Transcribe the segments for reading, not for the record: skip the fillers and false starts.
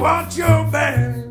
watch your back.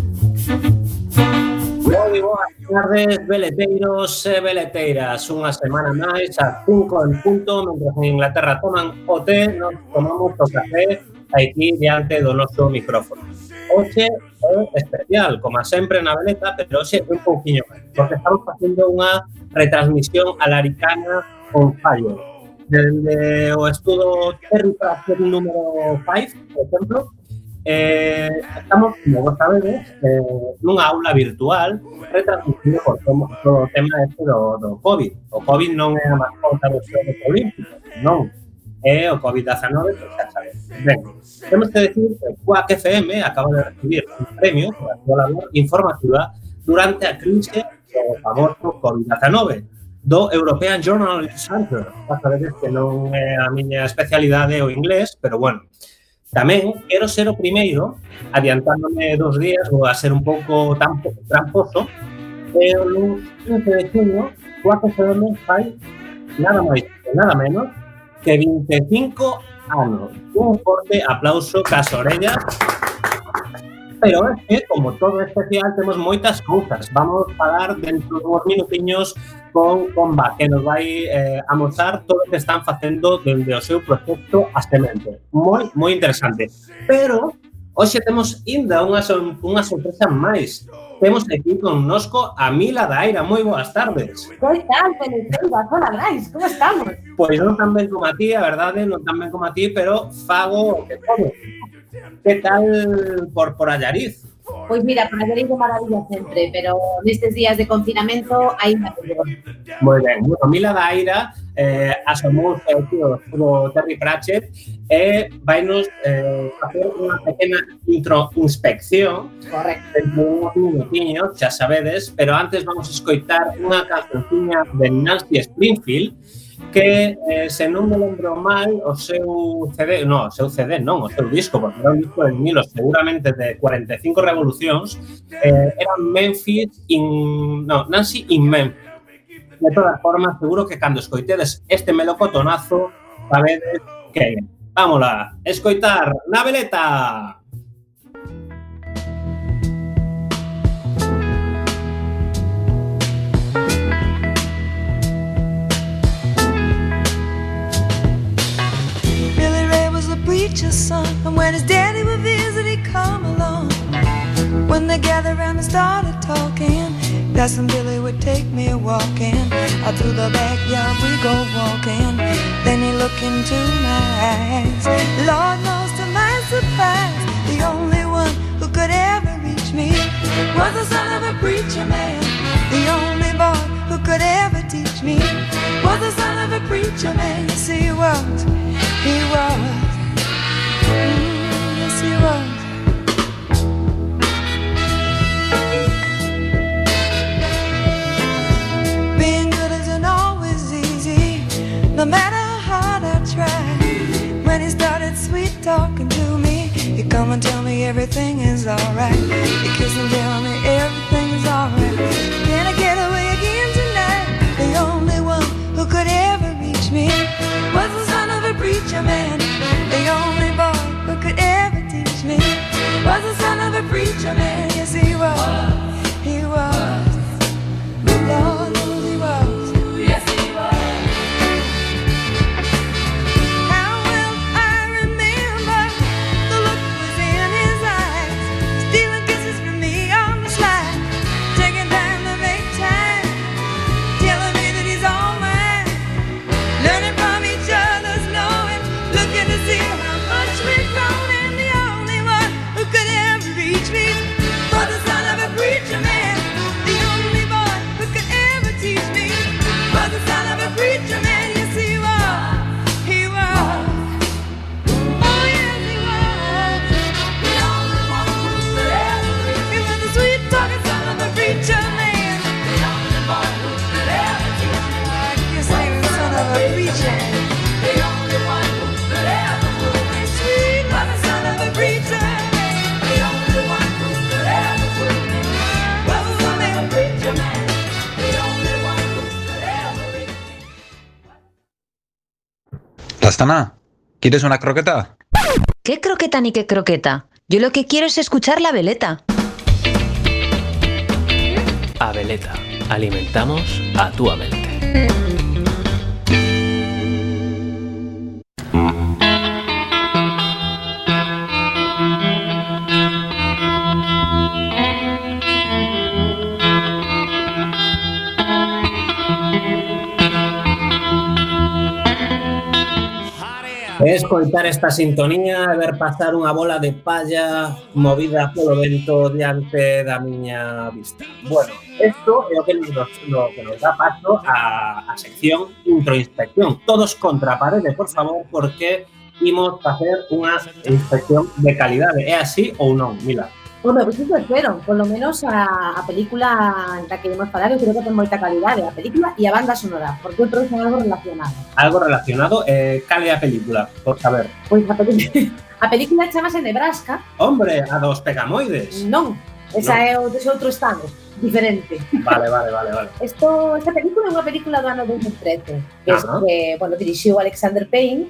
Moi boas tardes, veleteiros e veleteiras. Unha semana máis, a 5 en punto, mentre en Inglaterra toman o té, nos tomamos o café aquí diante do noso micrófono. Hoxe é especial, como sempre na veleta, pero hoxe un pouquiño máis, porque estamos facendo unha retransmisión alaricana con fallo. Desde o estudo Terry Pratchett número 5, por exemplo, estamos, como vos sabedes, nunha aula virtual retransmitindo por todo o tema este do COVID. O COVID non é a mascota dos Xogos Olímpicos, non. É o COVID-19, que xa sabes. Ben, temos que decir que Quack FM acaba de recibir un premio por a súa labor informativa durante a crise do famoso COVID-19 do European Journalism Center. Xa sabedes que non é a miña especialidade o inglés, pero bueno. Tamén quero ser o primeiro, adiantándome 2 días, vou a ser un pouco tramposo, e o 15 de junio, Quack FM fai nada máis e nada menos que 25 anos. Un forte aplauso cas orellas. Pero é que, como todo especial, temos moitas cousas. Vamos falar dentro de uns minutiños con Comba, que nos vai amosar todo o que están facendo dende o seu proxecto A Semente. Moi interesante. Pero hoxe temos ainda unha sorpresa máis. Temos aquí connosco a Mila Daira. Moi boas tardes. Que tal, Venezuela? Hola, Brais, como estamos? Pois non tan ben como a ti, a verdade, non tan ben como a ti, pero fago o que podo. Que tal por Allariz? Pois mira, por Allariz de maravilla sempre, pero nestes días de confinamento aínda peor. Moi ben. Bueno, Mila Daira asomou o Terry Pratchett e vainos facer unha pequena introinspección. Correcto. Dentro de uns minutiños, xa sabedes, pero antes vamos a escoitar unha cancionciña de Nancy Springfield que, se non me lembro mal, o seu disco, porque era un disco de vinilos seguramente de 45 revolucións, era Nancy in Memphis. De todas formas, seguro que cando escoitedes este melocotonazo, sabedes que vámola, escoitar na veleta! Preacher's son, and when his daddy would visit, he'd come along. When they gathered around and started talking, Cousin Billy would take me walking. Out through the backyard we go walking. Then he looked into my eyes. Lord knows to my surprise, the only one who could ever reach me was the son of a preacher man. The only boy who could ever teach me was the son of a preacher man. Yes, he was. He was. Yes, he was. Being good isn't always easy, no matter how hard I try. When he started sweet talking to me, he'd come and tell me everything is alright. He'd kiss and tell me everything is alright. Can I get away again tonight? The only one who could ever reach me was the son of a preacher man. The only boy who could ever teach me was the son of a preacher man. Yes, he was. He was. Lord knows he was. Yes, he was. How will I remember the look was in his eyes, stealing kisses from me on the slide, taking time to make time, telling me that he's all mine, learning from each other's knowing, looking to see how much we've grown, and the only one who could ever reach me was the son of a preacher man. The only boy who could ever teach me was the son of a preacher man. Yes, he was. He was. Oh, yes, he was. The only one who could ever reach me. He was the sweet talking son of a preacher man. The only boy who could ever teach me. I guess he was the son of a preacher man. The only one who could ever fool me. Sweet was the son of a preacher man. The only one who could ever fool me was the son of a preacher man. The only one who could ever reach me. Rastana, ¿quieres una croqueta? ¿Qué croqueta ni qué croqueta? Yo lo que quiero es escuchar la veleta. Abeleta, alimentamos a tu mente. Escoitar esta sintonía e ver pasar unha bola de palla movida polo vento diante da miña vista. Bueno, isto é o que nos dá paso a sección introinspección. Todos contra a parede, por favor, porque imos facer unha inspección de calidade. É así ou non, Mila? Bueno, pues iso espero, por lo menos a película da que imos falar, eu creo que ten moita calidade, a película e a banda sonora, porque outros son algo relacionado. Algo relacionado, cal é a película, por saber? Pois a película chamase Nebraska. Hombre, a dos Pegamoides. Non, ese é outro estado, diferente. Vale. Esta película é unha película do ano 2013, que bueno, dirixiu Alexander Payne,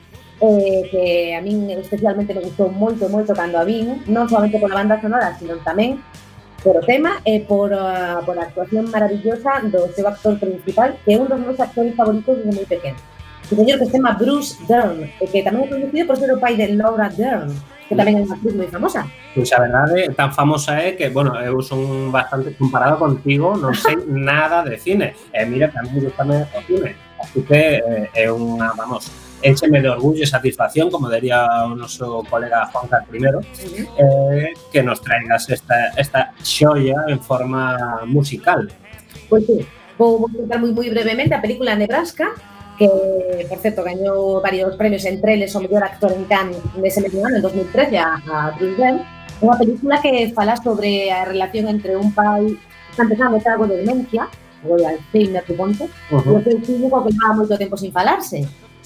que a min especialmente me gustou moito cando a vin, non solamente pola banda sonora, sino tamén por o tema e por a actuación maravillosa do seu actor principal, que é un dos meus actores favoritos desde moi pequeno. O señor que se chama Bruce Dern, que tamén é conocido por ser o pai de Laura Dern, que tamén é unha actriz moi famosa. Pois a verdade, tan famosa é que, bueno, eu son bastante comparado contigo, non sei nada de cine. E mira, tamén gustame o cine. Así que é unha, vamos, écheme de orgullo e satisfacción, como diría o noso colega Juan Carlos I, que nos traigas esta xoia en forma musical. Pois sí, vou contar moi brevemente a película Nebraska, que, por certo, gañou varios premios, entre eles o mellor actor en Cannes nese mesmo ano, en 2013, a Bruce Dern. Unha película que fala sobre a relación entre un pai que está empezando a ter algo de demencia, algo de Alzheimer, suponte, e o seu fillo que leva moito tempo sin falarse.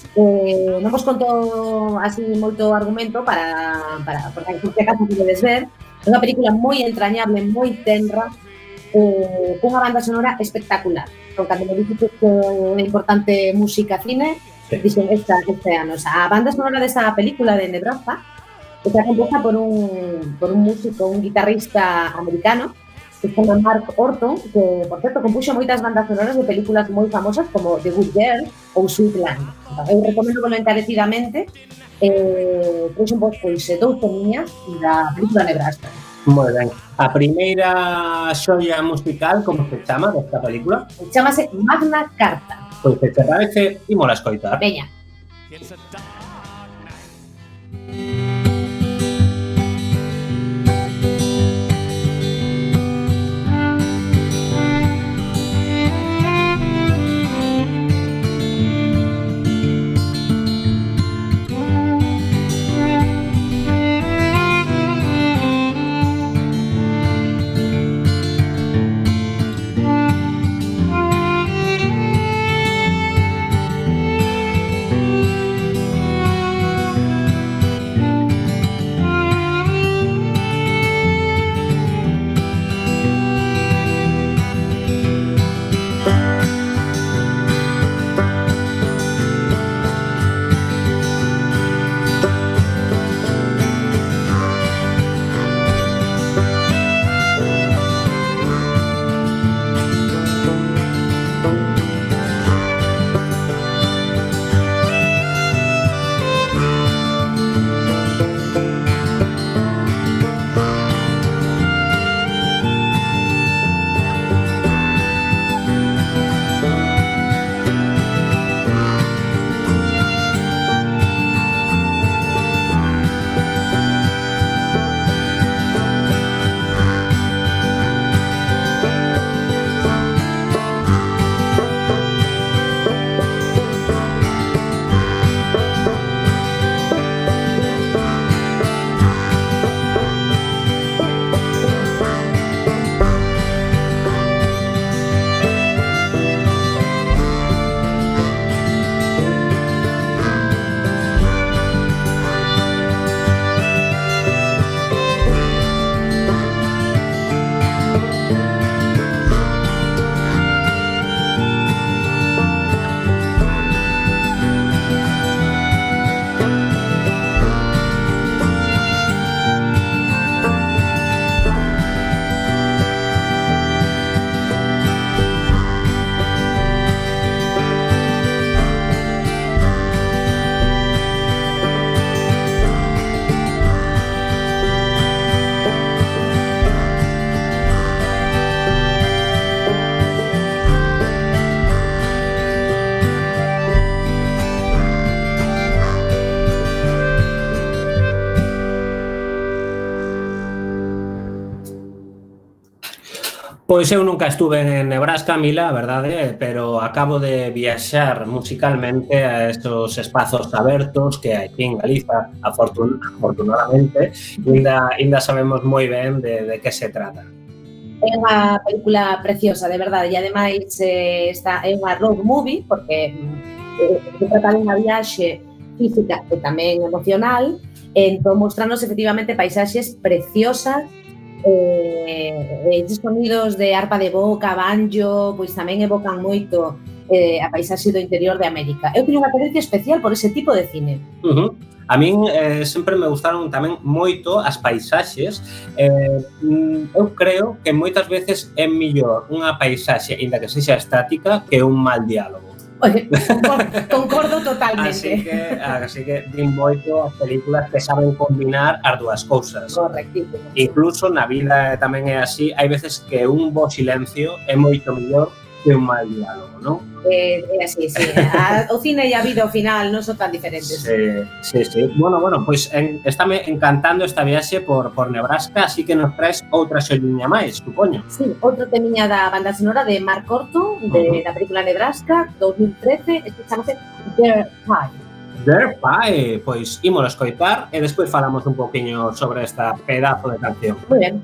Non vos conto así moito argumento porque en caso podedes ver. É unha película moi entrañable, moi tenra, cunha banda sonora espectacular. Cando me dixiste que é importante música cine, dixen esta ano. A banda sonora desta película de Nebraska está composta por un músico, un guitarrista americano, que se chama Mark Orton, que, por certo, compuxo moitas bandas sonoras de películas moi famosas como The Good Girl ou Sweetland. Eu recomendo encarecidamente un vos dous temiñas da película Nebraska. Moi ben. A primeira xoia musical, como se chama desta película? Chámase Magna Carta. Pois, se te parece, ímola escoitar. Veña. Pois eu nunca estuve en Nebraska, Mila, a verdade, pero acabo de viaxar musicalmente a estos espazos abertos que aquí en Galiza, afortunadamente, ainda sabemos moi ben de que se trata. É unha película preciosa, de verdade, e ademais é unha road movie, porque se trata de unha viaxe física e tamén emocional, entón mostrarnos efectivamente paisaxes preciosas, estes sonidos de arpa de boca, banjo, pois tamén evocan moito a paisaxe do interior de América. Eu teño unha aprecio especial por ese tipo de cine. A min sempre me gustaron tamén moito as paisaxes. Eu creo que moitas veces é mellor unha paisaxe, ainda que sexa estática, que un mal diálogo. Oye, concordo totalmente. Así que din moito as películas que saben combinar as dúas cousas. Correctísimo. Incluso na vida tamén é así, hai veces que un bo silencio é moito mellor que un mal diálogo, non? É así, sí. O cine e a vida ao final non son tan diferentes. Sí. Bueno, pois estáme encantando esta viaxe por Nebraska, así que nos traes outra xolliña máis, supoño. Sí, outro temiña da banda sonora de Mark Orton, da película Nebraska, 2013, escuchamos Their Pie. Their Pie, pois ímolo escoitar e despois falamos un poquinho sobre esta pedazo de canción. Muy ben.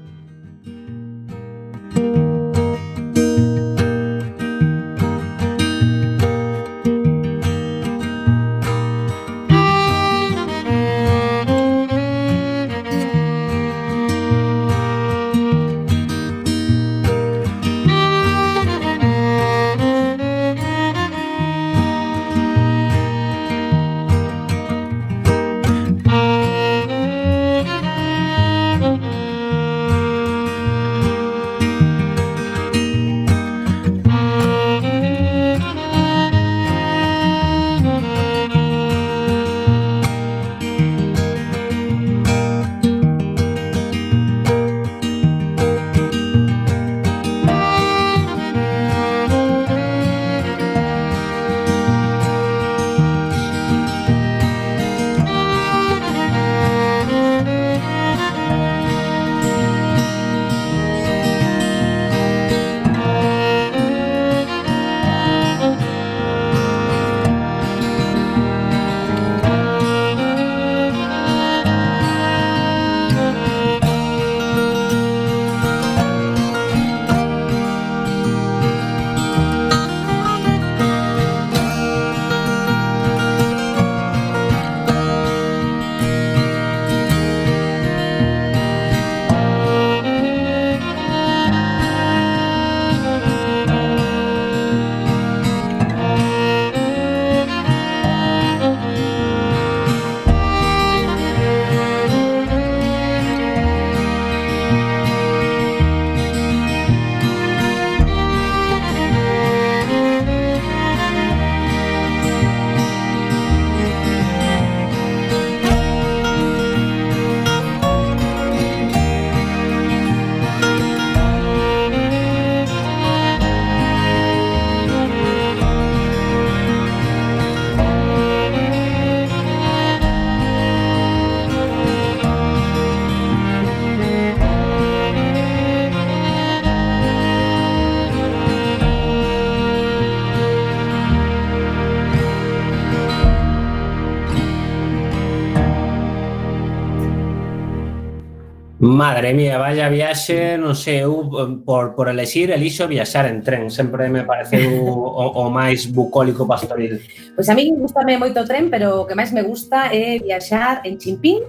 Madre mía, vaya viaxe, non sei, eu por elixo viaxar en tren, sempre me pareceu o máis bucólico pastoril. Pois a mí gustame moito o tren, pero o que máis me gusta é viaxar en chimpín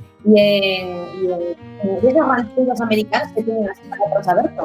e en esas rancheiras americanas que teñen as paradas abertas.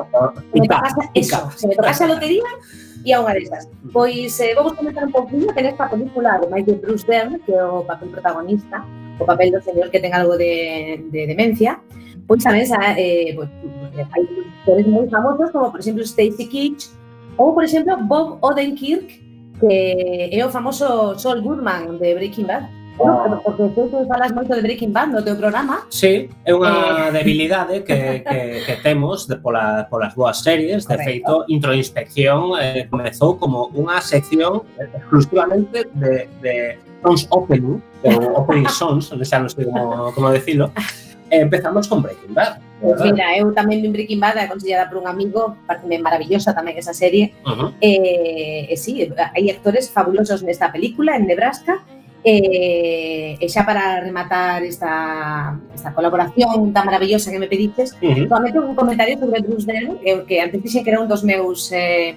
Se me tocase a lotería, ia unha desas. Pois vou comentar un pouquinho que nesta película, ademais de Bruce Dern, que é o papel protagonista, o papel do señor que ten algo de demencia, pois sabes, hai actores moi famosos como, por exemplo, Stacy Keach ou, por exemplo, Bob Odenkirk, que é o famoso Saul Goodman de Breaking Bad. Porque tú falas moito de Breaking Bad no teu programa. Sí, é unha debilidade que temos polas boas series. De feito, Introinspección comezou como unha sección exclusivamente de sons opening, ou opening sons, xa non sei como decirlo. Empezamos con Breaking Bad. Pois mira, eu tamén vi Breaking Bad, aconsellada por un amigo, parece maravillosa tamén esa serie. Sí, hai actores fabulosos nesta película, en Nebraska. E xa para rematar esta colaboración tan maravillosa que me pediches, solamente un comentario sobre Bruce Dern, que antes dixen que era un dos meus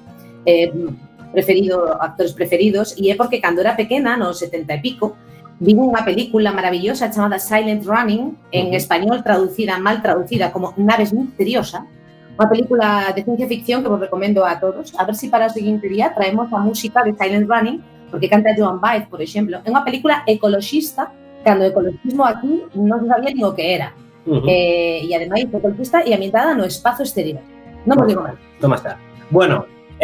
actores preferidos, e é porque cando era pequena, nos 70 e pico, vi unha película maravillosa chamada Silent Running, en español mal traducida como Naves Misteriosa, unha película de ciencia ficción que vos recomendo a todos. A ver se para o seguinte día traemos a música de Silent Running, porque canta Joan Baez, por exemplo. É unha película ecoloxista, cando o ecologismo aquí non se sabía nin o que era. E ademais ecologista e ambientada no espazo exterior. Non vos digo mal. Toma está. Bueno,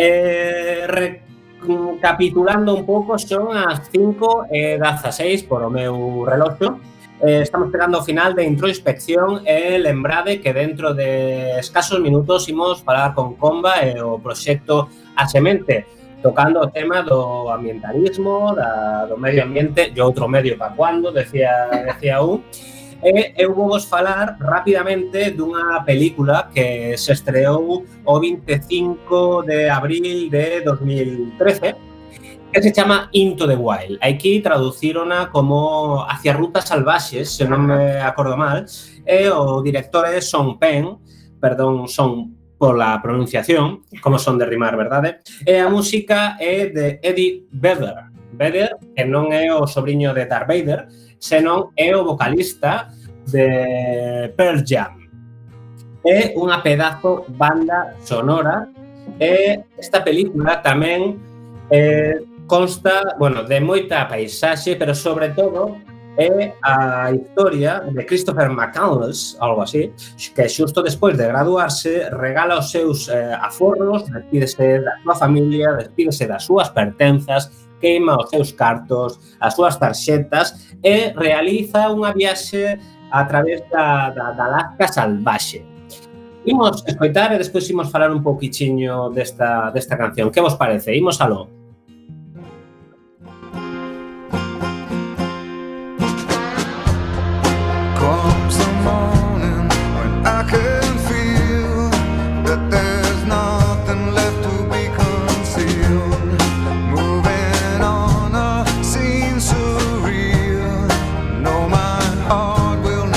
recapitulando un pouco, son as 5:16 por o meu reloxo. Estamos pegando ao final de introspección e lembrade que dentro de escasos minutos imos falar con Comba e o proxecto A Semente, tocando o tema do ambientalismo, do medio ambiente, e outro medio para cuando, decía un. E eu vou vos falar rapidamente dunha película que se estreou o 25 de abril de 2013, que se chama Into the Wild. Aquí traducirona como Hacia rutas salvaxes, se non me acordo mal, e o director é Sean Penn, perdón, Sean pola pronunciación, como son de rimar, verdade? E a música é de Eddie Vedder. Vedder, que non é o sobrinho de Darth Vader, senón é o vocalista de Pearl Jam. É unha pedazo banda sonora e esta película tamén consta, de moita paisaxe, pero sobre todo é a historia de Christopher McCandless, algo así, que xusto despois de graduarse regala os seus aforros, despídese da súa familia, despídese das súas pertenzas, queima os seus cartos, as súas tarxetas e realiza unha viaxe a través da Alaska salvaxe. Imos escoitar e despois imos falar un pouquichiño desta canción. Que vos parece? Imos aló. Comes the morning when I can feel that there's nothing left to be concealed. Moving on a scene surreal. No, my heart will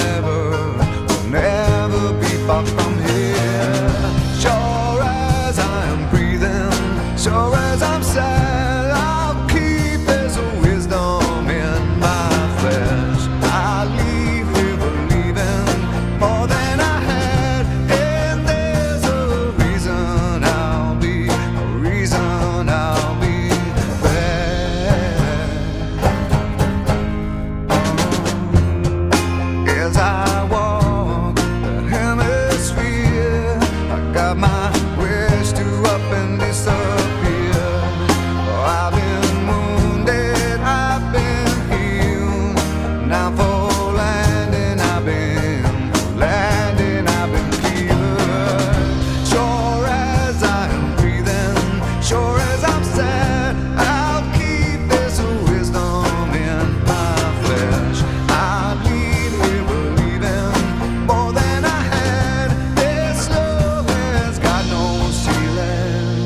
never be far from here. Sure as I am breathing, sure as I'm sad, I'll keep this wisdom in my flesh. I leave here believing more than I had, and there's a reason I'll be back. As I walk the hemisphere, I got my wish to up and disappear. I've been wounded, I've been healed. Now for landing, I've been cleared. Sure as I am breathing, sure as I'm sad, I'll keep this wisdom in my flesh. I leave here believing more than I had. This love has got no ceiling.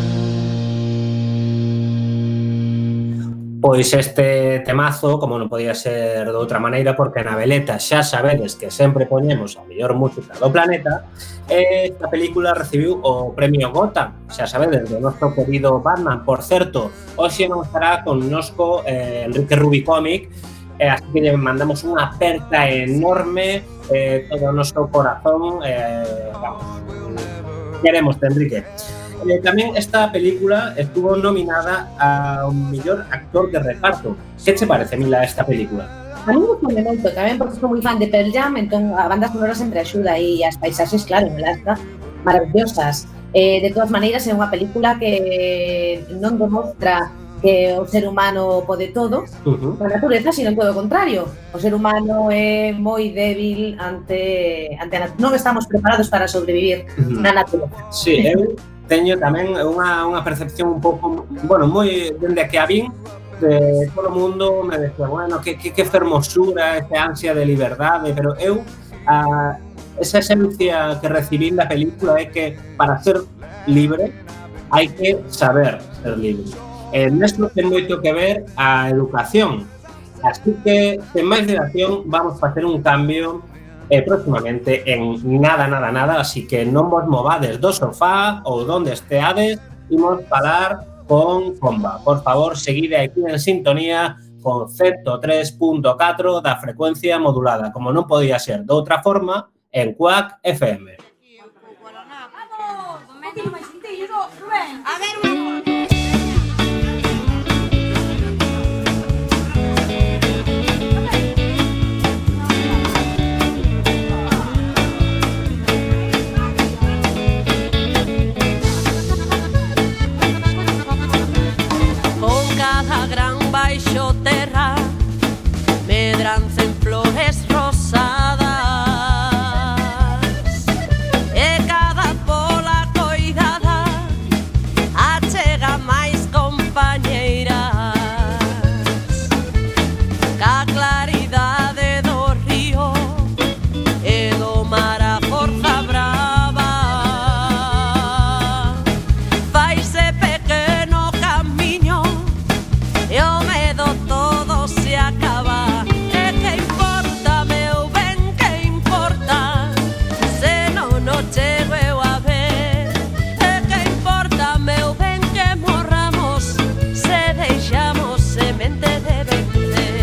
Pois este temazo, como non podía ser de outra maneira, porque na Veleta xa sabedes que sempre poñemos a mellor música do planeta, esta película recibiu o premio Gotham, xa sabedes, do noso querido Batman. Por certo, hoxe non estará connosco Enrique Rubicomic, así que lle mandamos unha aperta enorme, todo o noso corazón, queremos, Enrique. Tamén esta película estuvo nominada ao mellor actor de reparto. Que che parece, Mila, esta película? A mí gusta moito, tamén porque sou moi fan de Pearl Jam, entón a banda sonora sempre axuda e as paisaxes, claro, en Alaska, maravillosas. De todas maneiras, é unha película que non demostra que o ser humano pode todo, a natureza, sino todo o contrario. O ser humano é moi débil ante non estamos preparados para sobrevivir na natureza. Sí, eu teño tamén unha percepción un pouco, moi dende que a vin, de todo o mundo me decía, que fermosura, esta ansia de liberdade, pero eu esa esencia que recibí da película é que para ser libre hai que saber ser libre. Nesto ten moito que ver a educación. Así que, sen máis dilación, vamos a facer un cambio próximamente en nada, así que non vos movades do sofá ou donde esteades, imos falar con Comba. Por favor, seguide aquí en sintonía con 103.4 da frecuencia modulada, como non podía ser de outra forma, en Quack FM. A ver, vamos. Con cada gran baixo terra medrancen flores rosadas e cada pola coidada achega máis compañeiras ca claridade do río e do mar a forza brava faise pequeno camiño e o medo todo se acaba. E que importa, meu ben, que importa se non o chego eu a ver. E que importa, meu ben, que morramos se deixamos semente de vencer.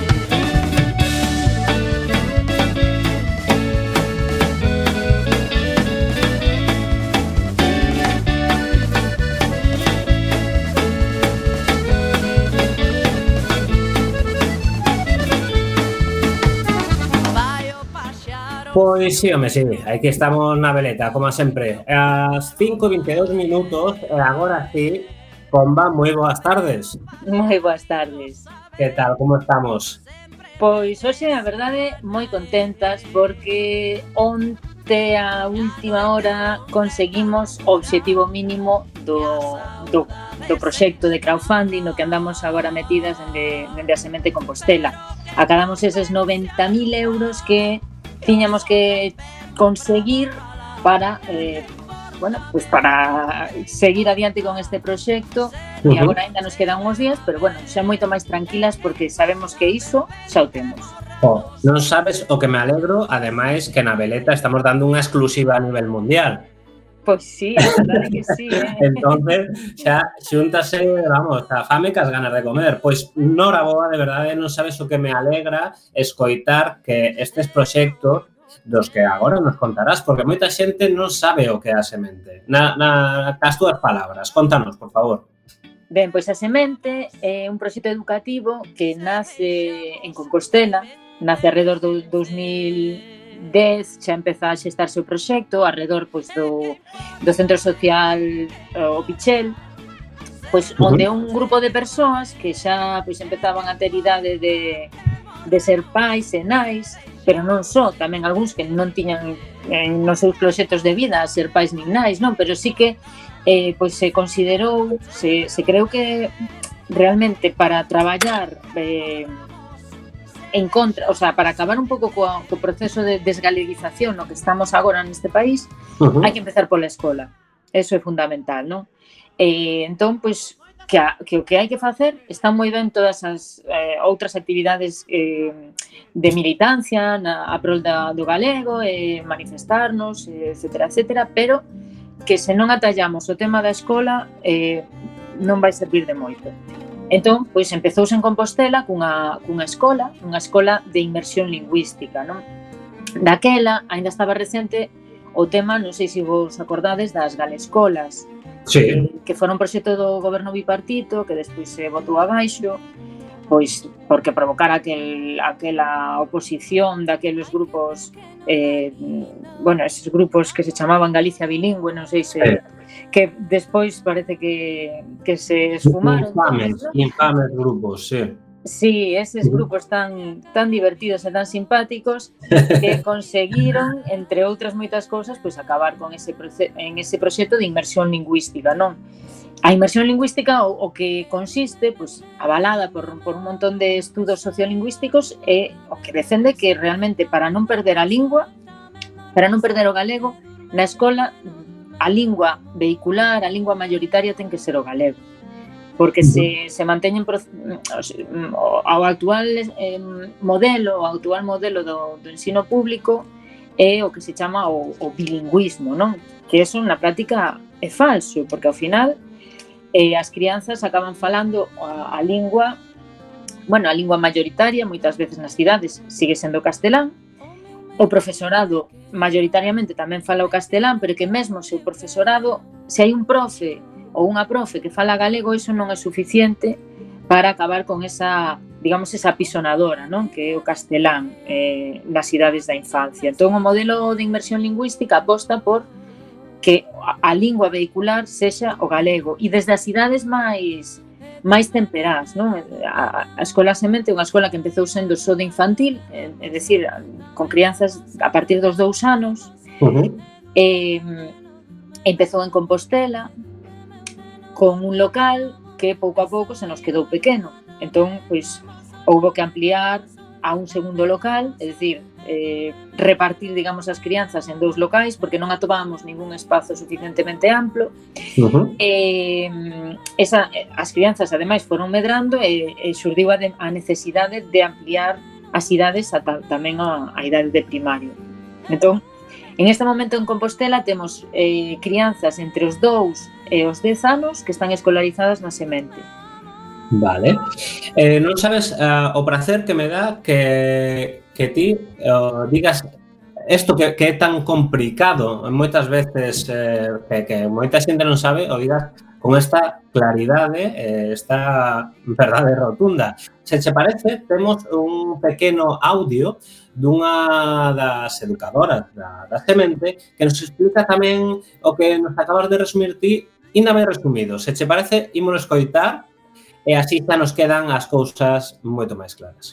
Vai o paxaro. Pois sí, home, sí, aquí estamos na veleta, como sempre. As 5:22 minutos, e agora sí, Comba, moi boas tardes. Moi boas tardes. Que tal, como estamos? Pois hoxe, a verdade, moi contentas porque onte a última hora conseguimos o obxectivo mínimo do proxecto de crowdfunding no que andamos agora metidas dende a Semente Compostela. Acabamos eses 90.000 euros que tiñamos que conseguir para para seguir adiante con este proxecto e agora ainda nos quedan uns días, pero bueno, xa moito máis tranquilas porque sabemos que iso xa o temos. Non sabes o que me alegro, ademais que na veleta estamos dando unha exclusiva a nivel mundial. Pois sí, a verdade que sí, Entonces, xa xúntase, vamos, a fame que as ganas de comer. Pois, Nora Boa, de verdade, non sabes o que me alegra escoitar que estes proxectos dos que agora nos contarás, porque moita xente non sabe o que é a Semente. Cas túas palabras, contanos, por favor. Ben, pois a Semente é un proxecto educativo que nace en Compostela, nace alrededor do 2010, xa empeza a xestarse o proxecto, alrededor pois, do Centro Social O Pichel, pois, onde un grupo de persoas que xa pois, empezaban a ter idade de ser pais e nais, pero non só, tamén algúns que non tiñan nos seus proxectos de vida ser pais nin nais, non, pero sí que pois se considerou, se creu que realmente para traballar en contra, o sea, para acabar un pouco co proceso de desgaleguización no que estamos agora neste país, hai que empezar pola escola. Eso é fundamental, non? Entón, pois, que o que hai que facer están moi ben todas as outras actividades de militancia a prol do galego, manifestarnos, etcétera, pero que se non atallamos o tema da escola non vai servir de moito. Entón, pois empezouse en Compostela cunha escola de inmersión lingüística, non? Daquela, aínda estaba recente o tema, non sei se vos acordades, das galescolas, Sí. Que fora un proxecto do goberno bipartito que despois se botou abaixo, pois porque provocara aquela oposición daqueles grupos, esos grupos que se chamaban Galicia Bilingüe, non sei se que despois parece que se esfumaron. Infames grupos, sí. Sí, eses grupos tan divertidos e tan simpáticos que conseguiron, entre outras moitas cousas, pois acabar con ese proxecto de inmersión lingüística, non? A inmersión lingüística o que consiste, pois, avalada por un montón de estudos sociolingüísticos, é o que defende que realmente para non perder a lingua para non perder o galego, na escola a lingua vehicular, a lingua mayoritaria ten que ser o galego, porque se manteñen ao actual modelo do ensino público é o que se chama o bilingüismo, non? Que eso na práctica é falso, porque ao final as crianzas acaban falando a lingua, a lingua mayoritaria, moitas veces nas cidades sigue sendo castelán. O profesorado mayoritariamente tamén fala o castelán, pero que mesmo se o profesorado, se hai un profe ou unha profe que fala galego, iso non é suficiente para acabar con esa, digamos, esa pisonadora, non? Que é o castelán nas idades da infancia. Entón, o modelo de inmersión lingüística aposta por que a lingua vehicular sexa o galego, e desde as idades máis temperás, non? A Escola Semente é unha escola que empezou sendo só de infantil, é dicir, con crianzas a partir dos 2 anos. Empezou en Compostela con un local que pouco a pouco se nos quedou pequeno. Entón, pois, houbo que ampliar a un segundo local, é dicir, repartir, digamos, as crianzas en 2 locais, porque non atopábamos ningún espazo suficientemente amplo. As crianzas, ademais, foron medrando e xurdiu a necesidade de ampliar as idades tamén a idade de primario. Entón, en este momento en Compostela temos crianzas entre os 2 e os 10 anos que están escolarizadas na Semente. Vale. Non sabes o prazer que me dá que ti digas isto que é tan complicado moitas veces, que moita xente non sabe, o digas con esta claridade, esta verdade rotunda. Se che parece, temos un pequeno audio dunha das educadoras da Semente que nos explica tamén o que nos acabas de resumir ti, ainda máis resumido. Se che parece, ímolo escoitar e así xa nos quedan as cousas moito máis claras.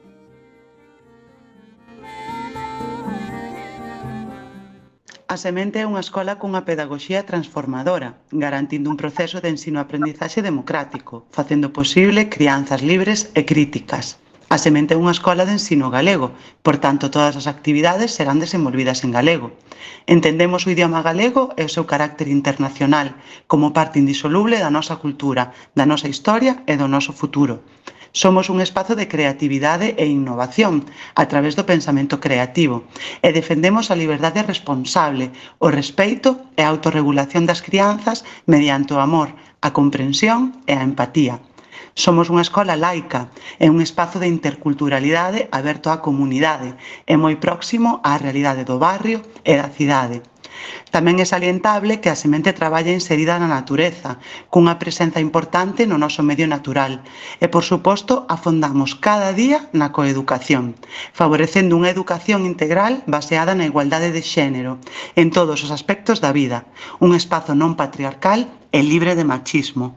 A Semente é unha escola cunha pedagoxía transformadora, garantindo un proceso de ensino-aprendizaxe democrático, facendo posible crianzas libres e críticas. A Semente é unha escola de ensino galego, por tanto, todas as actividades serán desenvolvidas en galego. Entendemos o idioma galego e o seu carácter internacional como parte indisoluble da nosa cultura, da nosa historia e do noso futuro. Somos un espazo de creatividade e innovación a través do pensamento creativo e defendemos a liberdade responsable, o respeito e a autorregulación das crianzas mediante o amor, a comprensión e a empatía. Somos unha escola laica e un espazo de interculturalidade aberto á comunidade e moi próximo á realidade do barrio e da cidade. Tamén é salientable que a Semente traballa inserida na natureza, cunha presenza importante no noso medio natural e, por suposto, afondamos cada día na coeducación, favorecendo unha educación integral baseada na igualdade de xénero en todos os aspectos da vida, un espazo non patriarcal e libre de machismo.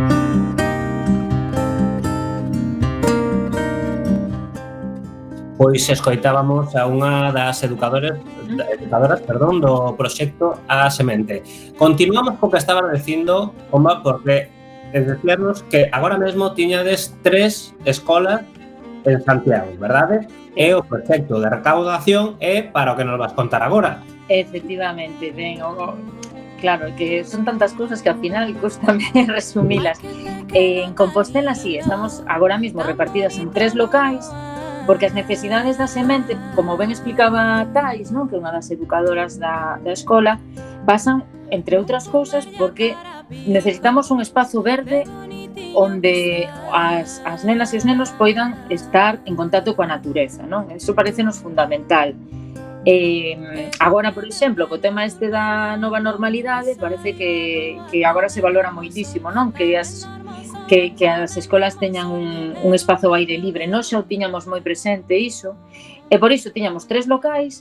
Pois escoitábamos a unha das educadoras do proxecto A Semente. Continuamos co que estabas dicindo, Omba, porque decíanos que agora mesmo tiñades 3 escolas en Santiago, verdade? E o proxecto de recaudación é para o que nos vas contar agora. Efectivamente, claro, que son tantas cousas que ao final custa resumilas. En Compostela, sí, estamos agora mesmo repartidas en 3 locais, porque as necesidades da Semente, como ben explicaba Tais, non, que é unha das educadoras da escola, pasan, entre outras cousas, porque necesitamos un espazo verde onde as nenas e os nenos poidan estar en contacto coa natureza, non? Iso parecenos fundamental. Agora, por exemplo, co tema este da nova normalidade, parece que agora se valora moitísimo, non? Que as escolas teñan un espazo ao aire libre. Nós xa o tiñamos moi presente iso, e por iso tiñamos 3 locais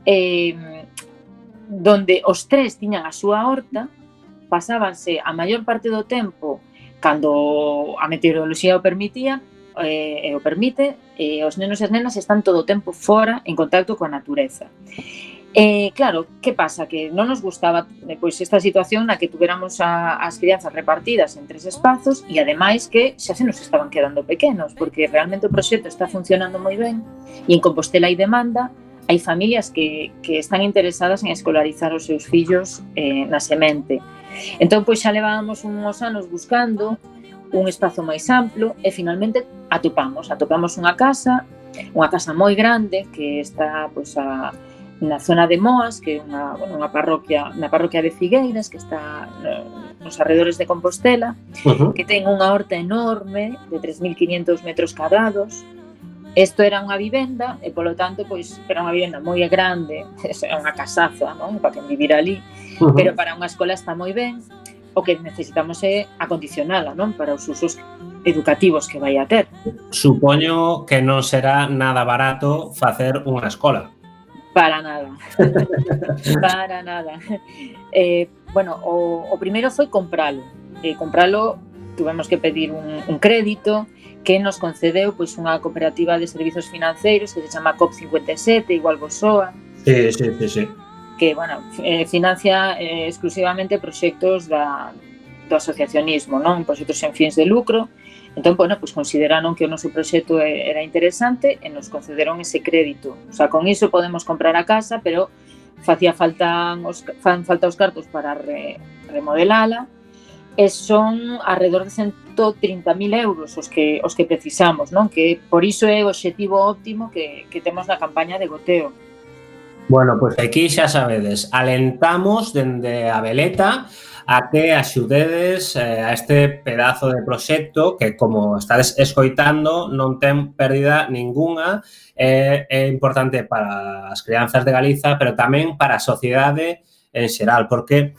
donde os 3 tiñan a súa horta, pasábanse a maior parte do tempo cando a meteoroloxía o permitía e o permite, os nenos e as nenas están todo o tempo fora en contacto coa natureza. Claro, que pasa? Que non nos gustaba pois esta situación na que tuveramos as crianzas repartidas en 3 espazos e ademais que xa se nos estaban quedando pequenos, porque realmente o proxecto está funcionando moi ben e en Compostela hai demanda, hai familias que están interesadas en escolarizar os seus fillos na semente. Entón, pois xa levábamos uns anos buscando un espazo máis amplo e finalmente atopamos unha casa moi grande que está pois na zona de Moas, que é unha parroquia, na parroquia de Figueiras, que está nos arredores de Compostela, que ten unha horta enorme de 3.500 metros cuadrados. Isto era unha vivenda e, polo tanto, pois era unha vivenda moi grande, é unha casaza, non? Para quen vivir ali, pero para unha escola está moi ben. O que necesitamos é acondicionala, non? Para os usos educativos que vai a ter. Supoño que non será nada barato facer unha escola. Para nada. Para nada. Bueno, o primeiro foi compralo. Compralo, tuvemos que pedir un crédito que nos concedeu pois unha cooperativa de servizos financeiros que se chama COP57, igual vos soa. Sí. Que, bueno, financia exclusivamente proxectos do asociacionismo, non? Proxectos sen fins de lucro. Entón, bueno, pues consideraron que o noso proxecto era interesante e nos concederon ese crédito. O sea, con iso podemos comprar a casa, pero fan falta os cartos para remodelala e son alrededor de 130.000 euros os que precisamos, non? Que por iso é o obxectivo óptimo que temos na campaña de goteo. Bueno, pois aquí xa sabedes, alentamos dende a Veleta a que axudedes a este pedazo de proxecto que, como estades escoitando, non ten pérdida ningunha. É importante para as crianzas de Galiza, pero tamén para a sociedade en xeral, porque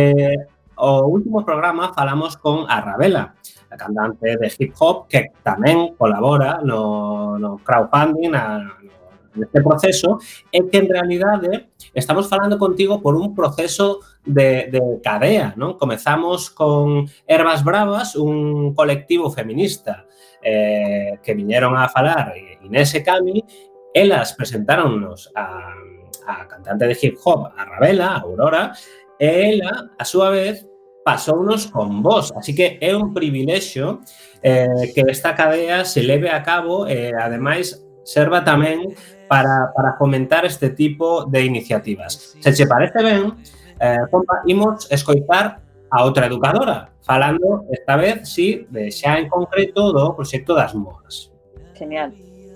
o último programa falamos con Arrabela, a cantante de hip hop, que tamén colabora no crowdfunding, neste proceso, e que en realidade estamos falando contigo por un proceso de cadea, non? Comezamos con Herbas Bravas, un colectivo feminista que viñeron a falar Inés e Cami. Elas presentáronnos a cantante de hip hop, a Arrabela, a Aurora, e ela, a súa vez, pasounos con vos. Así que é un privilexio que esta cadea se leve a cabo e, ademais, serva tamén para fomentar este tipo de iniciativas. Se che parece ben, Pompa, imos escoitar a outra educadora, falando esta vez, sí, de xa en concreto do proxecto das Moas. Genial.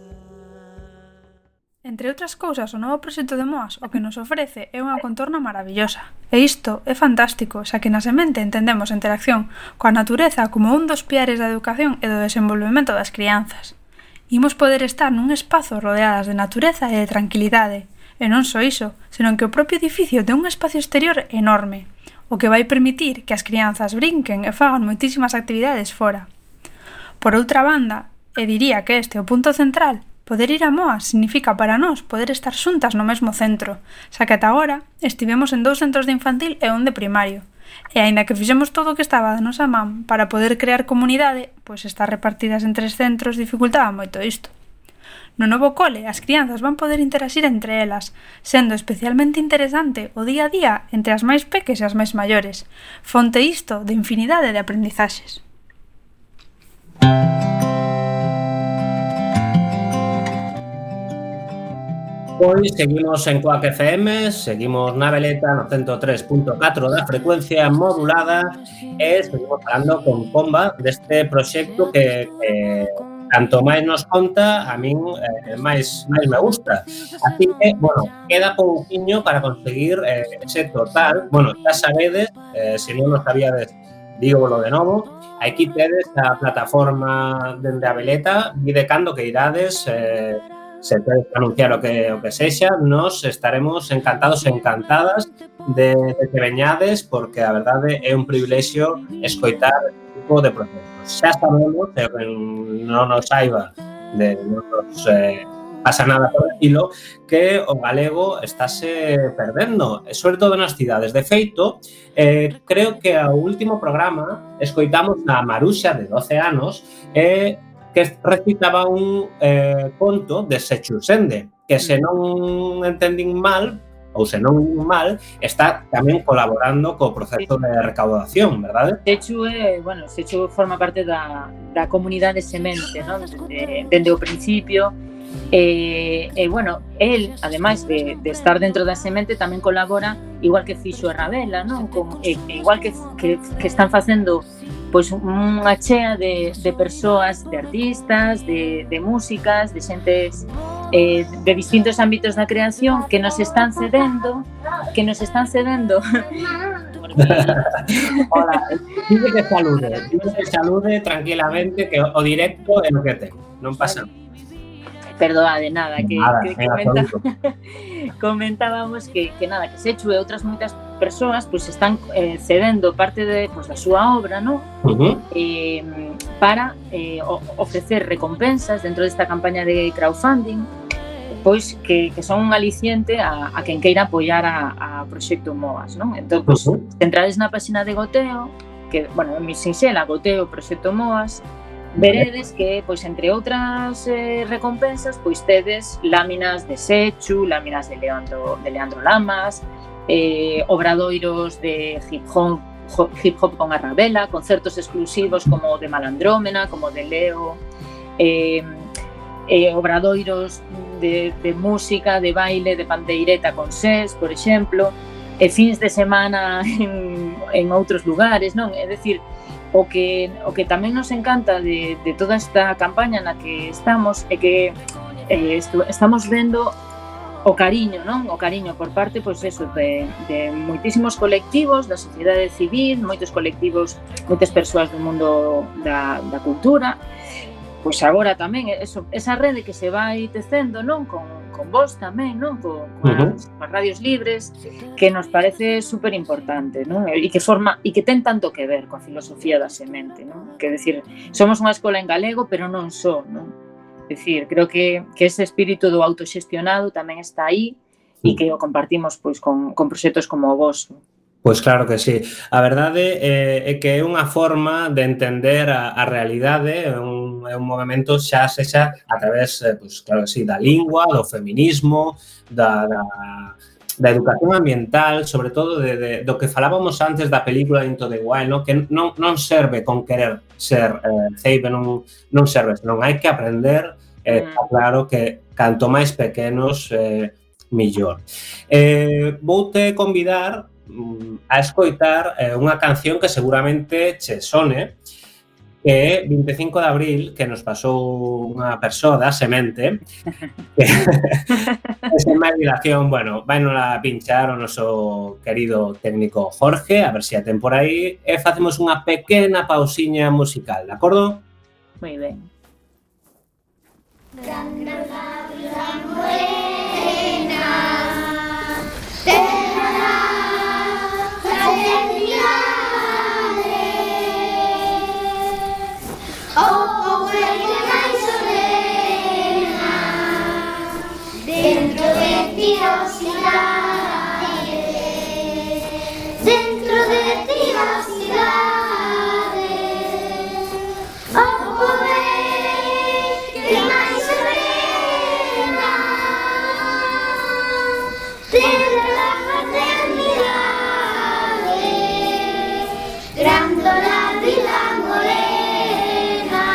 Entre outras cousas, o novo proxecto de Moas o que nos ofrece é unha contorna maravillosa. E isto é fantástico, xa que na semente entendemos a interacción coa natureza como un dos piares da educación e do desenvolvemento das crianzas. Imos poder estar nun espazo rodeadas de natureza e de tranquilidade. E non só iso, senón que o propio edificio ten un espacio exterior enorme, o que vai permitir que as crianzas brinquen e fagan moitísimas actividades fora. Por outra banda, e diría que este é o punto central, poder ir a Moas significa para nós poder estar xuntas no mesmo centro, xa que ata agora estivemos en 2 centros de infantil e un de primario. E aínda que fixemos todo o que estaba da nosa man para poder crear comunidade, pois estar repartidas en 3 centros dificultaba moito isto. No novo cole, as crianzas van poder interagir entre elas, sendo especialmente interesante o día a día entre as máis peques e as máis maiores, fonte isto de infinidade de aprendizaxes. Pois seguimos en Coac FM, seguimos na Veleta no 103.4 da frecuencia modulada e seguimos falando con Pomba deste proxecto que canto máis nos conta, a min máis me gusta. Así que, bueno, queda pouquiño para conseguir ese total. Bueno, xa sabedes, se non o sabíades, dígolo de novo, aquí tedes a plataforma dende a Veleta, vide cando que irades, se tedes que anunciar o que sexa, nos estaremos encantados e encantadas de que veñades, porque a verdade é un privilexio escoitar este tipo de procesos. Xa sabemos, que non nos saiba de non nos pasa nada por aquilo, que o galego estáse perdendo, sobre todo nas cidades. De feito, creo que ao último programa escoitamos a Maruxa, de 12 anos, que recitaba un conto de Sechu Sende, que se non entendín mal, ou se non mal, está tamén colaborando co proceso de recaudación, verdade? Sechu forma parte da comunidade semente, non? Dende o principio, Bueno, él, ademais de estar dentro da semente, tamén colabora, igual que fixo a Rabela, non? Igual que están facendo pois unha chea de persoas, de artistas, de músicas, de xentes de distintos ámbitos da creación que nos están cedendo Hola, dice que salude tranquilamente, que o directo é o que ten, non pasa nada. Perdoade, nada, que absoluto. comentábamos que nada, que Sechu e outras moitas persoas pois están cedendo parte da súa obra, non? Para ofrecer recompensas dentro desta campaña de crowdfunding, pois que son un aliciente a quen queira apoiar a Proxecto MOAS, non? Entón, pois, entrades na página de Goteo, que, bueno, é moi sinxela, Goteo, Proxecto MOAS, veredes que, pois, entre outras recompensas, pois tedes láminas de Sechu, láminas de Leandro Lamas, obradoiros de hip hop con a Rabela, concertos exclusivos como o de Malandrómena, como o de Leo, obradoiros de música, de baile, de pandeireta con SES, por exemplo, e fins de semana en outros lugares, non? É dicir, o que tamén nos encanta de toda esta campaña na que estamos é que estamos vendo o cariño, non? O cariño por parte, pois eso, de moitísimos colectivos da sociedade civil, moitos colectivos, moitas persoas do mundo da cultura. Pois agora tamén, esa rede que se vai tecendo, non? Con vos tamén, non? Con as radios libres, que nos parece super importante, non? E que ten tanto que ver coa filosofía da semente, non? Que decir, somos unha escola en galego, pero non só, non? É dicir, creo que ese espírito do autoxestionado tamén está aí e que o compartimos pois con proxectos como o vos. Pois claro que sí. A verdade é que é unha forma de entender a realidade, é un movimento xa sexa a través, pois claro que sí, da lingua, do feminismo, da educación ambiental, sobre todo do que falábamos antes da película Into the Wild, no? Que non serve con querer ser ceibe, non serve, senón hai que aprender, está claro que canto máis pequenos, millor. Voute convidar a escoitar unha canción que seguramente che sone, que é 25 de abril, que nos pasou unha persoa da semente, que sen máis dilación, bueno, vai nola pinchar o noso querido técnico Jorge, a ver se a ten por aí, e facemos unha pequena pausiña musical, de acordo? Moi ben. Dentro de ti las ciudades, oh poder que máis serena, tierra la fraternidade, grándola vida morena.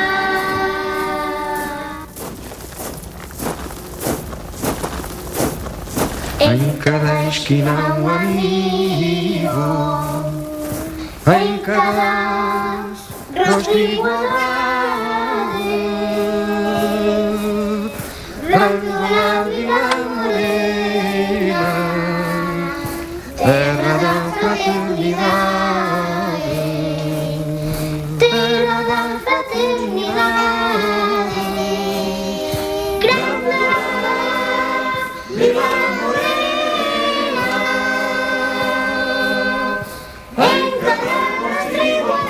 En cada esquina un amigo, en cada rostro igualdade, brando la vida morena, terra da fraternidade, Terra da fraternidade, grande vida morena, en cada nuestra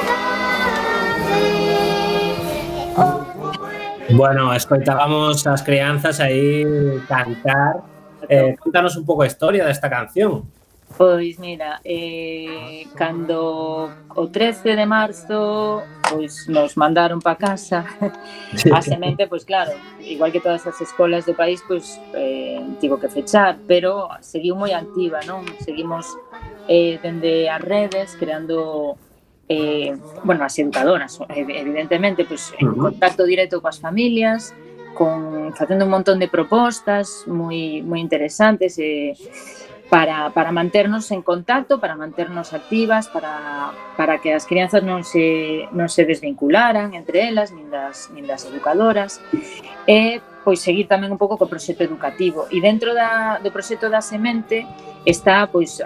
igualdade. Bueno, escoitábamos as crianzas aí cantar. Contanos un pouco a historia desta canción. Pois mira, cando o 13 de marzo pois nos mandaron para casa a semente, pois claro, igual que todas as escolas do país, pois tivo que fechar, pero seguiu moi activa, non? Seguimos dende as redes creando bueno, as educadoras, evidentemente, pois en contacto directo coas familias, facendo un montón de propostas moi interesantes para manternos en contacto, para manternos activas, para que as crianzas non se desvincularan entre elas, nin das educadoras, e pois seguir tamén un pouco co proxecto educativo. E dentro do proxecto da Semente está pois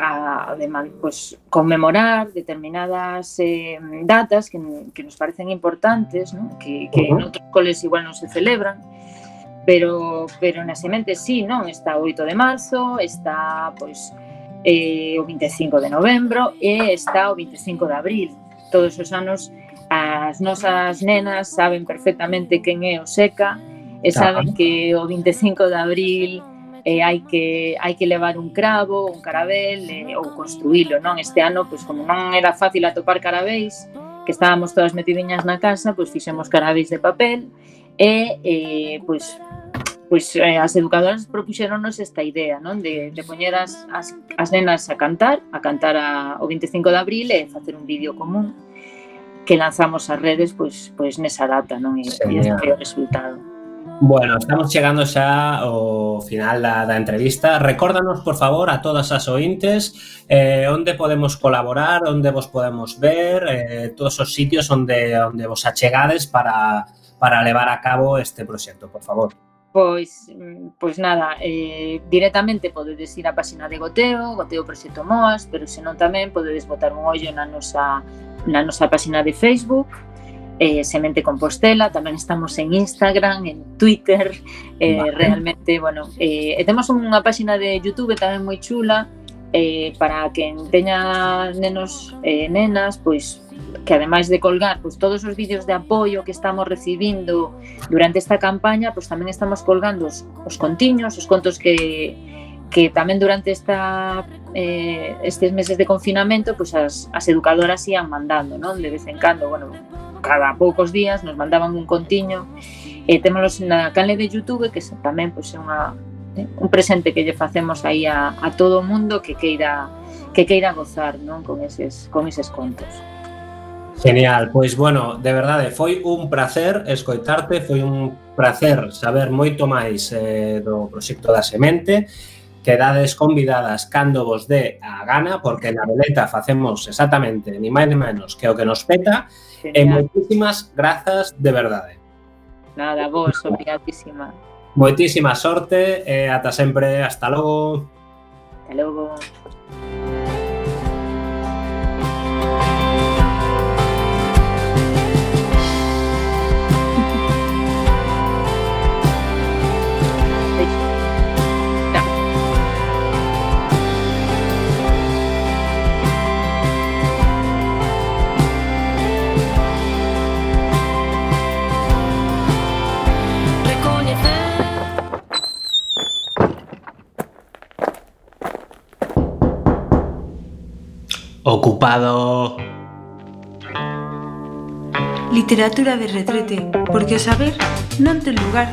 conmemorar determinadas datas que nos parecen importantes, ¿no? que en outros coles igual non se celebran, pero na Semente sí, non? Está o 8 de marzo, está pois o 25 de novembro e está o 25 de abril. Todos os anos as nosas nenas saben perfectamente quen é o SECA e saben que o 25 de abril hai que levar un cravo, un carabel ou construílo, non? Este ano, pois como non era fácil atopar carabéis, que estábamos todas metidiñas na casa, pois fixemos carabéis de papel e pois as educadoras propuxeronnos esta idea, non? De poñer as nenas a cantar o 25 de abril e facer un vídeo común que lanzamos ás redes pois nesa data, non? E este é o resultado. Bueno, estamos chegando xa ao final da entrevista. Recórdanos, por favor, a todas as ointes onde podemos colaborar, onde vos podemos ver, todos os sitios onde vos achegades para levar a cabo este proxecto, por favor. Pois nada, directamente podedes ir á página de Goteo Proxecto Moas, pero senón tamén podedes botar un ollo na nosa página de Facebook, Semente Compostela. Tamén estamos en Instagram, en Twitter, realmente, bueno, temos unha página de YouTube tamén moi chula, para quen teña nenos e nenas, pois que ademais de colgar pois todos os vídeos de apoio que estamos recibindo durante esta campaña, pois tamén estamos colgando os contiños, os contos que tamén durante estes meses de confinamento pois as educadoras ian mandando, non? De vez en cando, bueno, cada poucos días nos mandaban un contiño, e témolos na canle de YouTube, que tamén pois é un presente que lle facemos aí a todo o mundo que queira gozar, non? Con eses contos. Genial, pois bueno, de verdade, foi un placer escoitarte, foi un placer saber moito máis do proxecto da Semente. Quedades convidadas cando vos dé a gana, porque na Veleta facemos exactamente ni máis ni menos que o que nos peta. E moitísimas grazas de verdade. Nada, vos, obrigadísima. Moitísima sorte e ata sempre, hasta logo. Hasta logo. Ocupado. Literatura de retrete, porque o saber non ten lugar.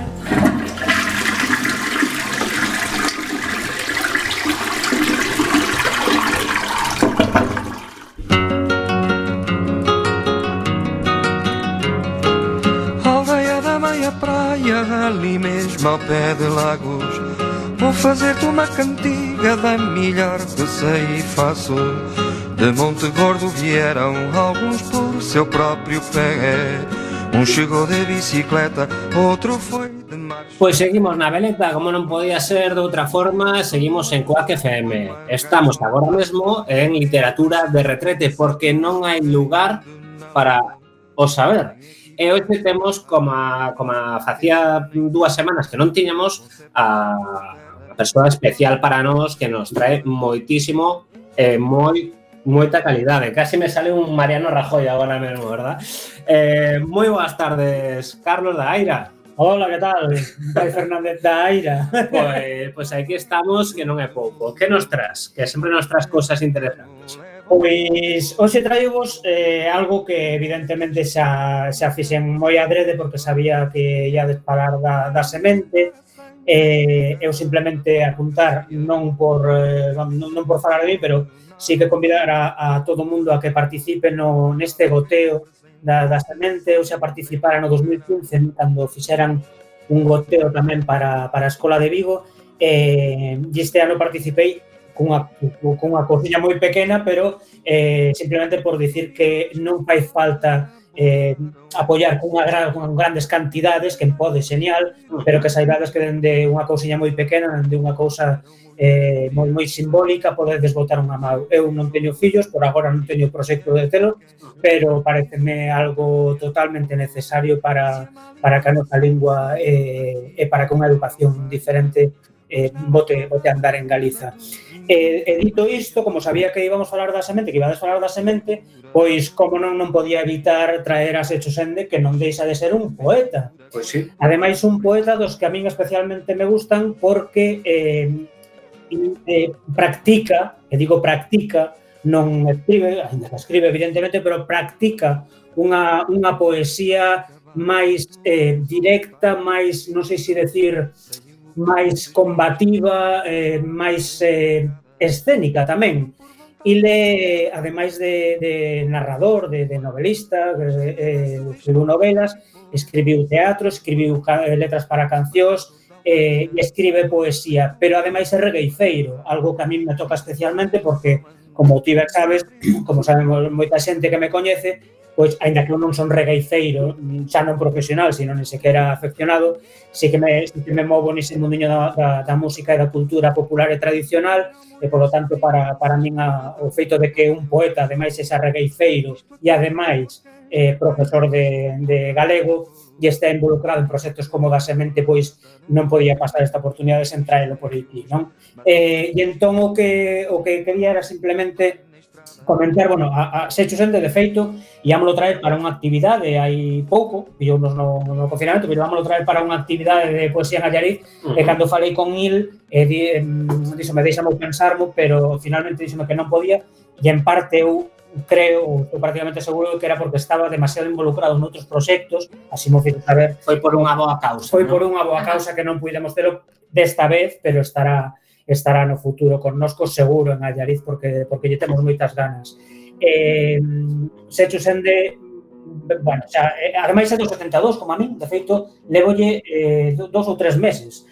Aldeia da meia praia, ali mesmo ao pé de Lagos, vou fazer-te uma cantiga da melhor que sei e faço. De Monte Gordo vieram alguns por seu próprio pé. Chegou de bicicleta, outro foi de marcha. Pois seguimos na Veleta, como non podía ser de outra forma, seguimos en Coac FM. Estamos agora mesmo en literatura de retrete, porque non hai lugar para o saber. E hoxe temos, como facía 2 semanas que non tiñamos, a persoa especial para nós que nos trae moitísimo e moita calidade. Casi me sale un Mariano Rajoy agora mesmo, verdad? Moi boas tardes, Carlos da Aira. Hola, que tal? Pai Fernández da Aira. Pois aquí estamos, que non é pouco. Que nos tras? Que sempre nos tras cosas interesantes. Pois hoxe traívos algo que evidentemente xa fixen moi adrede, porque sabía que iades falar da Semente. Eu simplemente apuntar, non por falar de mí, pero sí que convidar a todo o mundo a que participe neste goteo da Semente. Eu xa participara no 2015 cando fixeran un goteo tamén para a Escola de Vigo, e este ano participei cunha cousiña moi pequena, pero simplemente por dicir que non fai falta apoiar con grandes cantidades, que pode xenial, pero que saibades que dende unha cousiña moi pequena, dende unha cousa moi simbólica, podedes botar unha mão. Eu non teño fillos, por agora non teño proxecto de telo, pero pareceme algo totalmente necesario para que a nosa lingua e para que unha educación diferente bote a andar en Galiza. E dito isto, como sabía que íbamos falar da semente, que ibades falar da semente, pois como non podía evitar traer a Secho Sende, que non deixa de ser un poeta. Pois sí. Ademais, un poeta dos que a min especialmente me gustan porque practica, e digo practica, non escribe, ainda escribe evidentemente, pero practica unha poesía máis directa, máis, non sei se decir, máis combativa, máis escénica tamén. Ile, ademais de narrador, de novelista, escribiu novelas, escribiu teatro, escribiu letras para cancións, e escribe poesía, pero ademais é regueifeiro, algo que a mí me toca especialmente porque, como ti ben sabes, como sabemos moita xente que me coñece, pois, aínda que eu non son regueifeiro, xa non profesional, sino ni sequera afeccionado, sí que me movo nese mundiño da música e da cultura popular e tradicional, e, polo tanto, para min o feito de que un poeta, ademais, sexa regueifeiro e, ademais, profesor de galego e está involucrado en proxectos como da semente, pois non podía pasar esta oportunidade sen traelo por aquí, non? E entón o que quería era simplemente comentar, bueno, a Secho Sende, de feito, íamolo traer para unha actividade hai pouco, pillounos no confinamento, pero íamolo traer para unha actividade de poesía en Allariz, e cando falei con il, díxome, deixame pensarmo, pero finalmente díxome que non podía, e en parte eu creo, estou prácticamente seguro que era porque estaba demasiado involucrado noutros proxectos, así mo fico saber. Foi por unha boa causa. Foi por unha boa causa que non puidemos telo desta vez, pero estará no futuro connosco seguro en Allariz porque lle temos moitas ganas. Secho Sende, bueno, xa, ademais é do 72, como a min, de feito, levolle 2 ou 3 meses.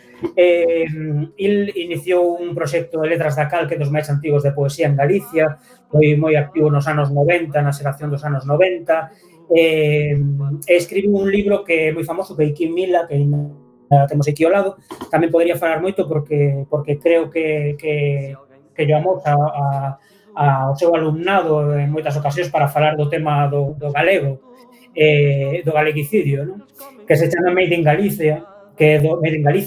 Il iniciou un proxecto de letras da cal, que é dos máis antigos de poesía en Galicia, foi moi activo nos anos 90, na xeración dos anos 90, escribiu un libro que é moi famoso, que é Iki Mila, que temos aquí ao lado. Tamén podería falar moito porque creo que lle amosa ao seu alumnado en moitas ocasións para falar do tema do galego, do galeguicidio, non? Que se chama Made in Galiza, que é do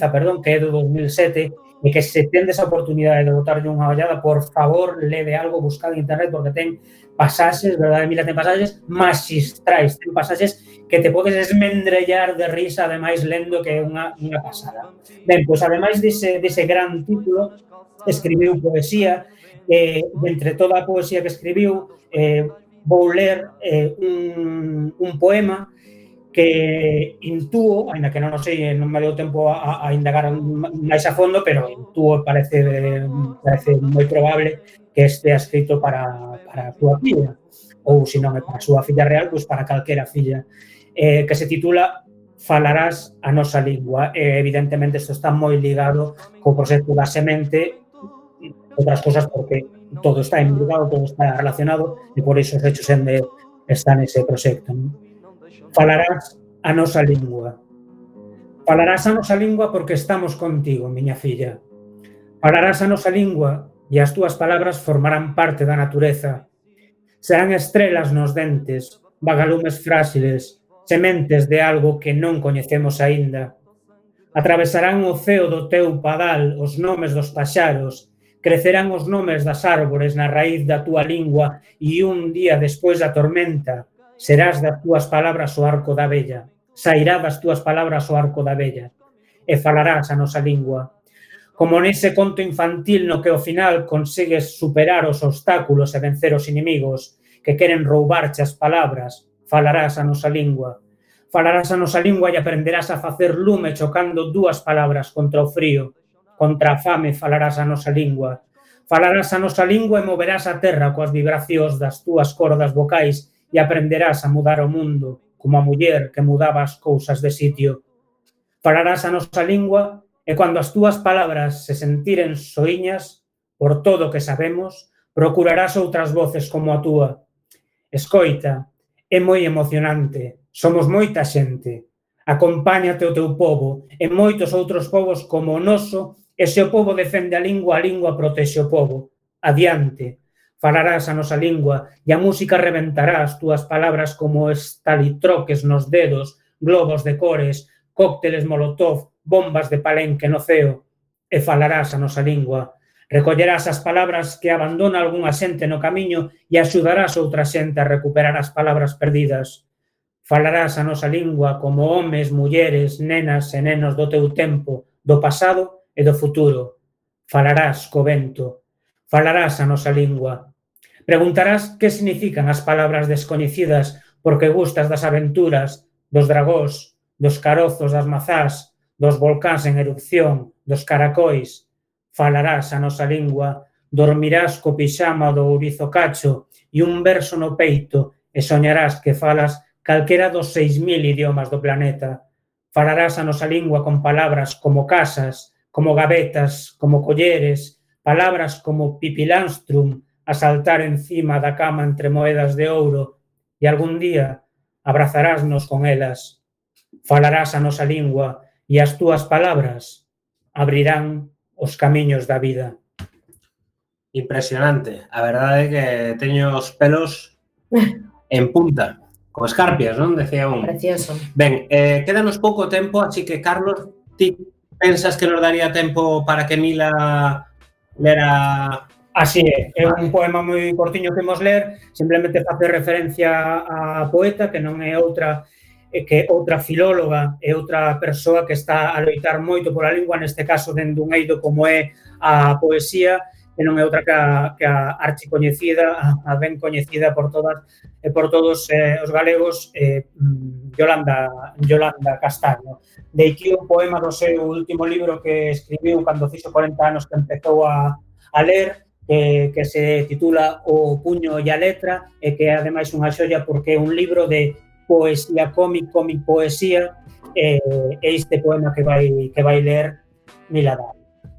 2007, e que se tendes a oportunidade de botarlle unha ollada, por favor, lede algo, buscade en internet, porque ten pasaxes, verdade, Mila, ten pasaxes maxistrais, ten pasaxes que te podes esmendrellar de risa, ademais, lendo, que é unha pasada. Ben, pois, ademais dese gran título, escribiu poesía, entre toda a poesía que escribiu, vou ler un poema que intuo, aínda que non o sei, non me deu tempo a indagar máis a fondo, pero intuo, parece moi probable que estea escrito para a súa filla, ou se non é para a súa filla real, pois para calquera filla, que se titula Falarás a nosa lingua. Evidentemente, isto está moi ligado co proxecto da semente, outras cosas porque todo está implicado, todo está relacionado, e por iso Secho Sende está nese proxecto, non? Falarás a nosa lingua. Falarás a nosa lingua porque estamos contigo, miña filla. Falarás a nosa lingua e as túas palabras formarán parte da natureza. Serán estrelas nos dentes, vagalumes fráxiles, sementes de algo que non coñecemos aínda. Atravesarán o ceo do teu padal os nomes dos paxaros, crecerán os nomes das árbores na raíz da túa lingua e un día despois da tormenta serás das túas palabras o arco da vella, sairá das túas palabras o arco da vella, e falarás a nosa lingua. Como nese conto infantil no que ao final consegues superar os obstáculos e vencer os inimigos que queren roubarche as palabras, falarás a nosa lingua. Falarás a nosa lingua e aprenderás a facer lume chocando dúas palabras contra o frío. Contra a fame falarás a nosa lingua. Falarás a nosa lingua e moverás a terra coas vibracións das túas cordas vocais e aprenderás a mudar o mundo como a muller que mudaba as cousas de sitio. Falarás a nosa lingua e cando as túas palabras se sentiren soiñas, por todo o que sabemos, procurarás outras voces como a túa. Escoita, é moi emocionante, somos moita xente. Acompáñate o teu pobo e moitos outros povos como o noso, e se o pobo defende a lingua protexe o pobo. Adiante, falarás a nosa lingua e a música reventará as túas palabras como estalitroques nos dedos, globos de cores, cócteles molotov, bombas de palenque no ceo. E falarás a nosa lingua. Recollerás as palabras que abandona algunha xente no camiño e axudarás outra xente a recuperar as palabras perdidas. Falarás a nosa lingua como homes, mulleres, nenas e nenos do teu tempo, do pasado e do futuro. Falarás co vento. Falarás a nosa lingua. Preguntarás que significan as palabras descoñecidas porque gustas das aventuras, dos dragóns, dos carozos das mazás, dos volcáns en erupción, dos caracois. Falarás a nosa lingua, dormirás co pixama do ourizo cacho e un verso no peito e soñarás que falas calquera dos 6.000 idiomas do planeta. Falarás a nosa lingua con palabras como casas, como gavetas, como colleres, palabras como pipilanstrum, a saltar encima da cama entre moedas de ouro, e algún día abrazarásnos con elas. Falarás a nosa lingua e as túas palabras abrirán os camiños da vida. Impresionante. A verdade é que teño os pelos en punta, como escarpias, non? Decía un. Precioso. Ben, quédanos pouco tempo, así que, Carlos, ti pensas que nos daría tempo para que Mila lera... Así é un poema moi cortiño que imos ler, simplemente facer referencia á poeta, que non é outra que outra filóloga e outra persoa que está a loitar moito pola lingua, neste caso dende un eido como é a poesía, que non é outra que a archicoñecida, a ben coñecida por todas e por todos os galegos, Yolanda Castaño. De aquí un poema do seu último libro que escribiu cando fixo 40 anos que empezou a ler, que se titula O puño e a letra, e que é ademais unha xoia porque é un libro de poesía cómic poesía, e este poema que vai ler Mila Dai.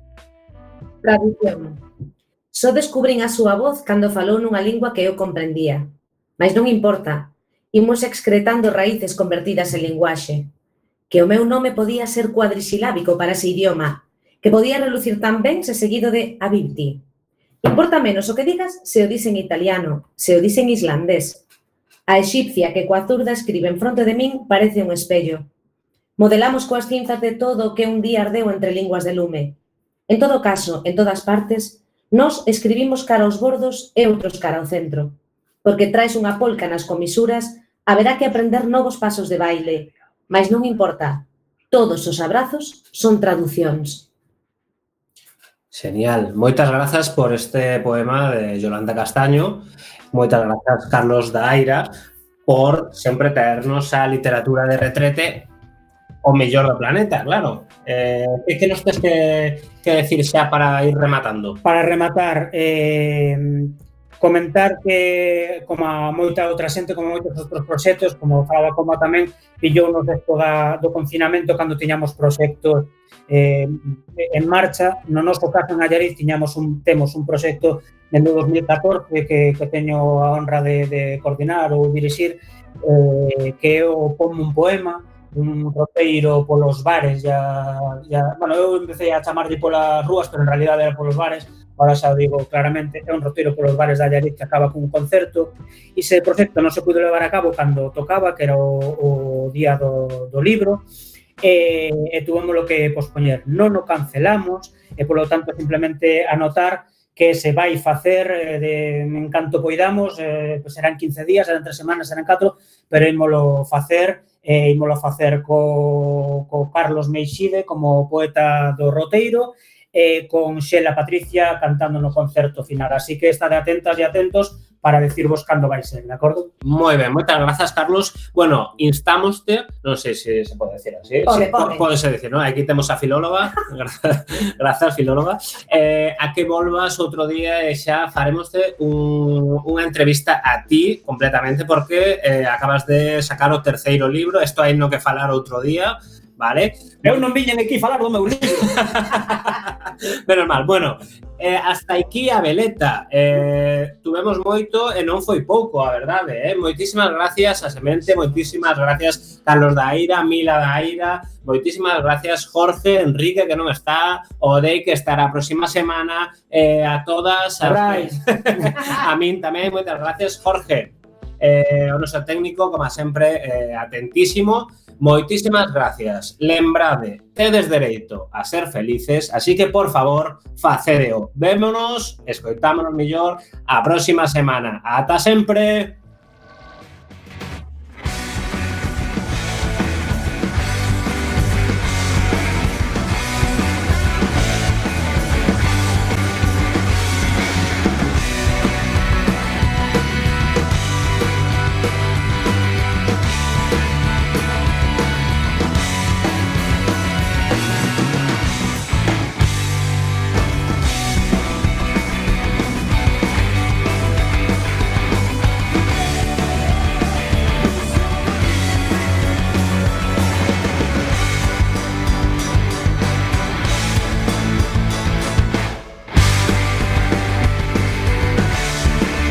Traducción. Só descubrín a súa voz cando falou nunha lingua que eu comprendía. Mas non importa, imos excretando raíces convertidas en linguaxe. Que o meu nome podía ser cuadrisilábico para ese idioma, que podía relucir tan ben se seguido de Abibti. Importa menos o que digas se o dis en italiano, se o dis en islandés. A exipcia que coa zurda escribe en fronte de min parece un espello. Modelamos coas cinzas de todo o que un día ardeu entre linguas de lume. En todo caso, en todas partes, nós escribimos cara aos bordos e outros cara ao centro. Porque traes unha polca nas comisuras, haberá que aprender novos pasos de baile. Mas non importa, todos os abrazos son traducións. Genial. Moitas grazas por este poema de Yolanda Castaño. Moitas grazas, Carlos Daira, por sempre traernos a literatura de retrete o mellor do planeta, claro. Que nos tens que decir xa para ir rematando? Para rematar, comentar que, como a moita outra xente, como moitos outros proxectos, como falaba como tamén, pillou-nos do confinamento cando tiñamos proxectos en marcha. No noso caso, en Allariz, temos un proxecto dende 2014 que teño a honra de coordinar ou dirixir, que é o Ponme un poema, un roteiro polos bares. Bueno, eu empecé a chamarlle polas rúas, pero en realidad era polos bares. Ahora xa o digo claramente, é un roteiro polos bares de Allariz que acaba cun concerto. E ese proxecto non se pudo levar a cabo cando tocaba, que era o día do libro, e tuvémolo que pospoñer. Non o cancelamos, e polo tanto simplemente anotar que se vai facer en canto poidamos, serán 15 días, serán 3 semanas, serán 4, pero ímolo facer co Carlos Meixide como poeta do roteiro, con Xela Patricia cantando no concerto final. Así que estade atentas e atentos para decirvos cando vai ser, de acordo? Moi ben, moitas grazas, Carlos. Bueno, instámoste, non sei se se pode decir así. Pode ser decir, non? Aquí temos a filóloga, grazas, filóloga, a que volvas outro día e xa faremoste unha entrevista a ti completamente, porque acabas de sacar o terceiro libro, isto hai no que falar outro día, vale? Eu non viñen aquí falar do meu libro. Menos mal. Bueno, hasta aquí a veleta. Tuvemos moito e non foi pouco, a verdade. Moitísimas gracias a Semente, moitísimas gracias Carlos da Aira, Mila da Aira, moitísimas gracias Jorge, Enrique, que non está, o Dei, que estará a próxima semana, a todas, a min tamén, moitas gracias Jorge. O noso técnico, como sempre, atentísimo. Moitísimas gracias. Lembrade, tedes dereito a ser felices, así que, por favor, facedeo. Vémonos, escoitámonos mellor a próxima semana. Ata sempre!